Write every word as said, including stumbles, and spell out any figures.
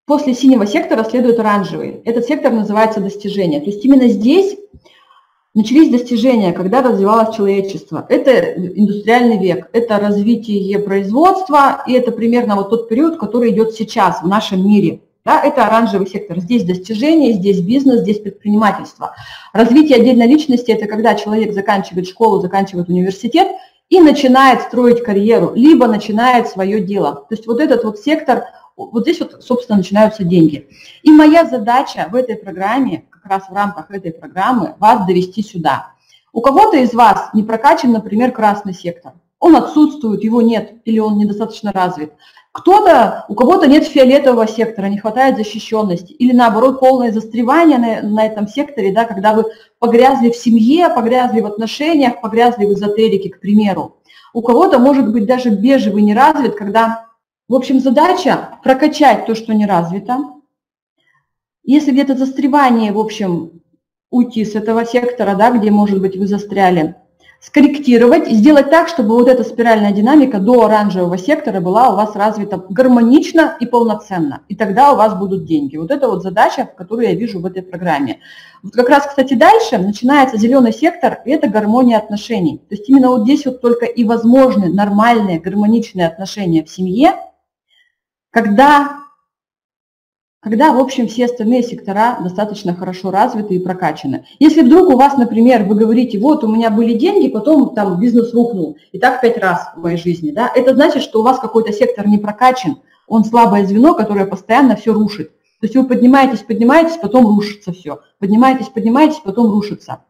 после синего сектора следует оранжевый. Этот сектор называется достижения. То есть именно здесь начались достижения, когда развивалось человечество. Это индустриальный век, это развитие производства, и это примерно вот тот период, который идет сейчас в нашем мире. Да, это оранжевый сектор. Здесь достижения, здесь бизнес, здесь предпринимательство. Развитие отдельной личности – это когда человек заканчивает школу, заканчивает университет и начинает строить карьеру, либо начинает свое дело. То есть вот этот вот сектор, вот здесь вот, собственно, начинаются деньги. И моя задача в этой программе, как раз в рамках этой программы, вас довести сюда. У кого-то из вас не прокачан, например, красный сектор. Он отсутствует, его нет, или он недостаточно развит. Кто-то, у кого-то нет фиолетового сектора, не хватает защищенности, или наоборот полное застревание на, на этом секторе, да, когда вы погрязли в семье, погрязли в отношениях, погрязли в эзотерике, к примеру. У кого-то может быть даже бежевый не развит, когда, в общем, задача прокачать то, что не развито. Если где-то застревание, в общем, уйти с этого сектора, да, где, может быть, вы застряли, скорректировать, сделать так, чтобы вот эта спиральная динамика до оранжевого сектора была у вас развита гармонично и полноценно. И тогда у вас будут деньги. Вот это вот задача, которую я вижу в этой программе. Вот как раз, кстати, дальше начинается зеленый сектор, и это гармония отношений. То есть именно вот здесь вот только и возможны нормальные гармоничные отношения в семье, когда... когда, в общем, все остальные сектора достаточно хорошо развиты и прокачаны. Если вдруг у вас, например, вы говорите, вот у меня были деньги, потом там бизнес рухнул, и так пять раз в моей жизни, да, это значит, что у вас какой-то сектор не прокачан, он слабое звено, которое постоянно все рушит. То есть вы поднимаетесь, поднимаетесь, потом рушится все, поднимаетесь, поднимаетесь, потом рушится.